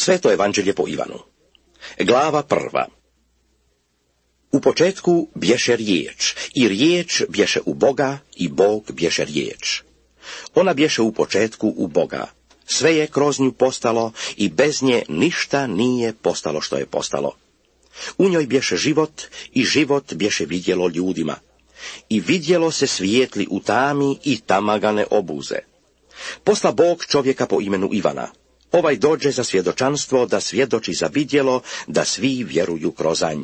Sveto evanđelje po Ivanu. Glava 1. U početku bješe riječ, i riječ bješe u Boga, i Bog bješe riječ. Ona bješe u početku u Boga. Sve je kroz nju postalo i bez nje ništa nije postalo što je postalo. U njoj bješe život i život bješe vidjelo ljudima. I vidjelo se svijetli u tami i tama ga ne obuze. Posla Bog čovjeka po imenu Ivana. Ovaj dođe za svjedočanstvo da svjedoči za vidjelo, da svi vjeruju krozanj.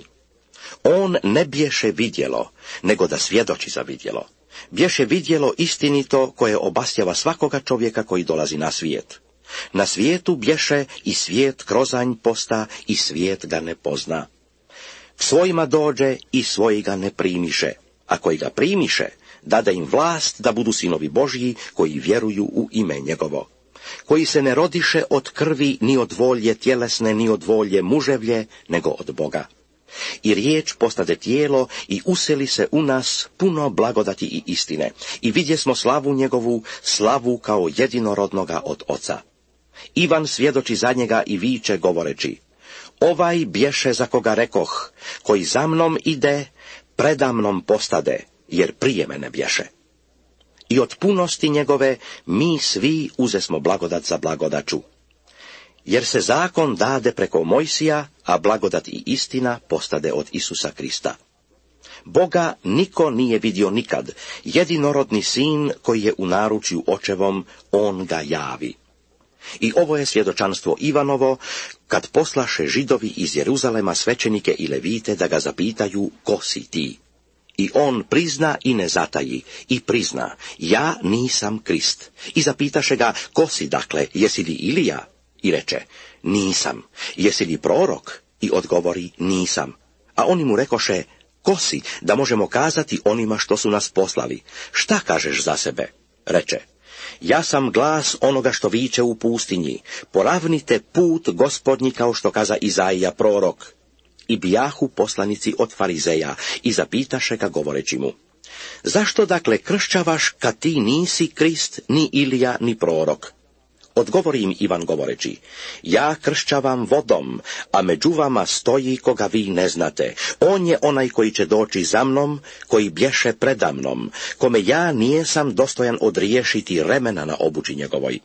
On ne bješe vidjelo, nego da svjedoči za vidjelo. Bješe vidjelo istinito koje obasjava svakoga čovjeka koji dolazi na svijet. Na svijetu bješe i svijet krozanj posta i svijet ga ne pozna. K svojima dođe i svoji ga ne primiše, a koji ga primiše, dade im vlast da budu sinovi Božji koji vjeruju u ime njegovo. Koji se ne rodiše od krvi ni od volje tjelesne ni od volje muževlje, nego od Boga. I riječ postade tijelo i useli se u nas puno blagodati i istine. I vidjesmo slavu njegovu, slavu kao jedinorodnoga od Oca. Ivan svjedoči za njega i viče govoreći: ovaj bješe za koga rekoh, koji za mnom ide, predamnom postade, jer prije mene bješe. I od punosti njegove mi svi uzesmo blagodat za blagodaću. Jer se zakon dade preko Mojsija, a blagodat i istina postade od Isusa Krista. Boga niko nije vidio nikad, jedinorodni sin koji je u naručju očevom, on ga javi. I ovo je svjedočanstvo Ivanovo, kad poslaše Židovi iz Jeruzalema svećenike i levite da ga zapitaju: ko si ti? I on prizna i ne zataji, i prizna: ja nisam Krist. I zapitaše ga: ko si dakle, jesi li Ilija? I reče: nisam. Jesi li prorok? I odgovori: nisam. A oni mu rekoše: ko si, da možemo kazati onima što su nas poslali? Šta kažeš za sebe? Reče: ja sam glas onoga što viče u pustinji, poravnite put Gospodnji, kao što kaza Izaija prorok. I bijahu poslanici od farizeja i zapitaše ga govoreći mu: zašto dakle kršćavaš kad ti nisi Krist, ni Ilija, ni prorok? Odgovori im Ivan govoreći: ja kršćavam vodom, a među vama stoji koga vi ne znate. On je onaj koji će doći za mnom, koji bješe predamnom, kome ja nijesam dostojan odriješiti remena na obući njegovoj.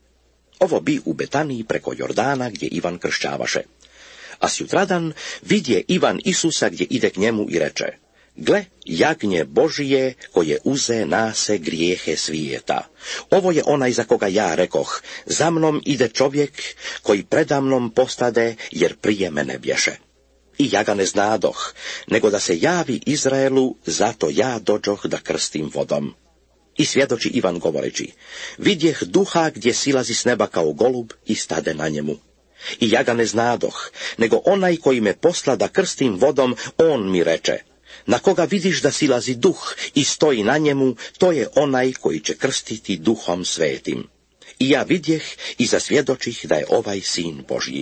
Ovo bi u Betaniji preko Jordana, gdje Ivan kršćavaše. A sjutradan vidje Ivan Isusa gdje ide k njemu i reče: gle, jagnje Božije koje uze na se grijehe svijeta. Ovo je onaj za koga ja rekoh: za mnom ide čovjek koji predamnom postade, jer prije mene bješe. I ja ga ne znadoh, nego da se javi Izraelu, zato ja dođoh da krstim vodom. I svjedoči Ivan govoreći: vidjeh duha gdje silazi s neba kao golub i stade na njemu. I ja ga ne znadoh, nego onaj koji me posla da krstim vodom, on mi reče: na koga vidiš da silazi duh i stoji na njemu, to je onaj koji će krstiti duhom svetim. I ja vidjeh i zasvjedočih da je ovaj sin Božji.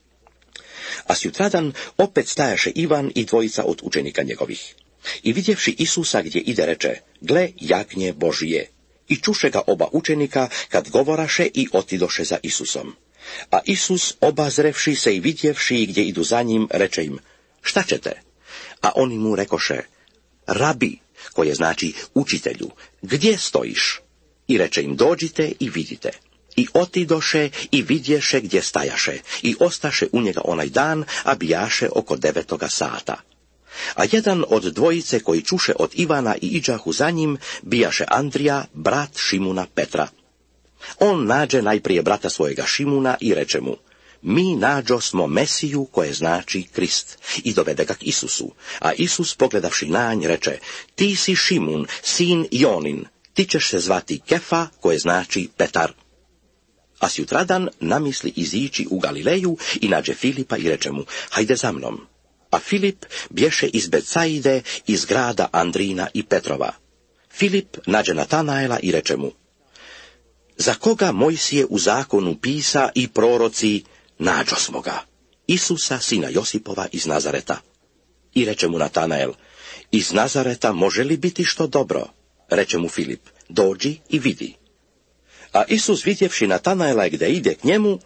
A sjutradan opet stajaše Ivan i dvojica od učenika njegovih. I vidjevši Isusa gdje ide, reče: gle, jagnje Božije. I čuše ga oba učenika kad govoraše i otidoše za Isusom. A Isus, obazrevši se i vidjevši gdje idu za njim, reče im: šta ćete? A oni mu rekoše: rabi, koje znači učitelju, gdje stojiš? I reče im: dođite i vidite. I otidoše i vidješe gdje stajaše, i ostaše u njega onaj dan, a bijaše oko 9 sata. A jedan od dvojice koji čuše od Ivana i iđahu za njim, bijaše Andrija, brat Šimuna Petra. On nađe najprije brata svojega Šimuna i reče mu: mi nađo smo Mesiju, koje znači Krist, i dovede ga k Isusu. A Isus, pogledavši na nj, reče: ti si Šimun, sin Jonin, ti ćeš se zvati Kefa, koje znači Petar. A sjutradan namisli izići u Galileju i nađe Filipa i reče mu: hajde za mnom. A Filip bješe iz Betsaide, iz grada Andrina i Petrova. Filip nađe Natanaela i reče mu: za koga Mojsije u zakonu pisa i proroci, nađo smo ga, Isusa, sina Josipova iz Nazareta. I reče mu Natanael: iz Nazareta može li biti što dobro? Reče mu Filip: dođi i vidi. A Isus, vidjevši Natanaela gdje ide k njemu,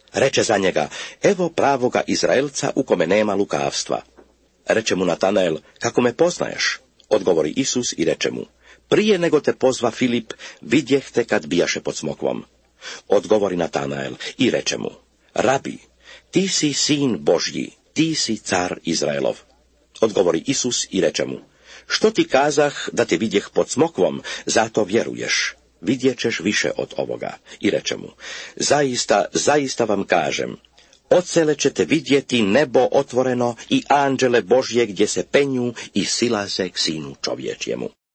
Reče za njega, evo pravoga Izraelca u kome nema lukavstva. Reče mu Natanael, kako me poznaješ? Odgovori Isus i reče mu, prije nego te pozva Filip, vidjeh te kad bijaše pod smokvom. Odgovori Natanael i reče mu, Rabi, ti si sin Božji, ti si car Izraelov. Odgovori Isus i reče mu, što ti kazah da te vidjeh pod smokvom, zato vjeruješ, vidjet ćeš više od ovoga. I reče mu, zaista, zaista vam kažem, odsele ćete vidjeti nebo otvoreno i anđele Božje gdje se penju i silaze k sinu čovječjemu.